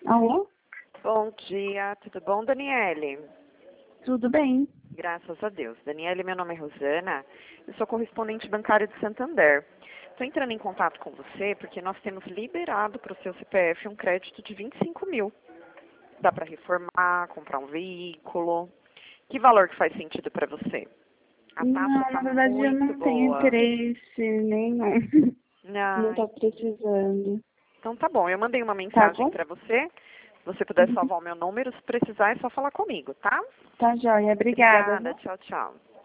Alô? Bom dia, tudo bom, Daniele? Tudo bem? Graças a Deus. Daniele, meu nome é Rosana, eu sou correspondente bancária de Santander. Estou entrando em contato com você porque nós temos liberado para o seu CPF um crédito de 25 mil. Dá para reformar, comprar um veículo. Que valor que faz sentido para você? A taxa Não, está na verdade eu muito não tenho boa. interesse nenhum. Não Ai, tô precisando. então tá bom, eu mandei uma Tá mensagem bom? para você. Se você puder Uhum. salvar o meu número, se precisar é só falar comigo, tá? Tá joia. Obrigada, Obrigada, viu? tchau, tchau.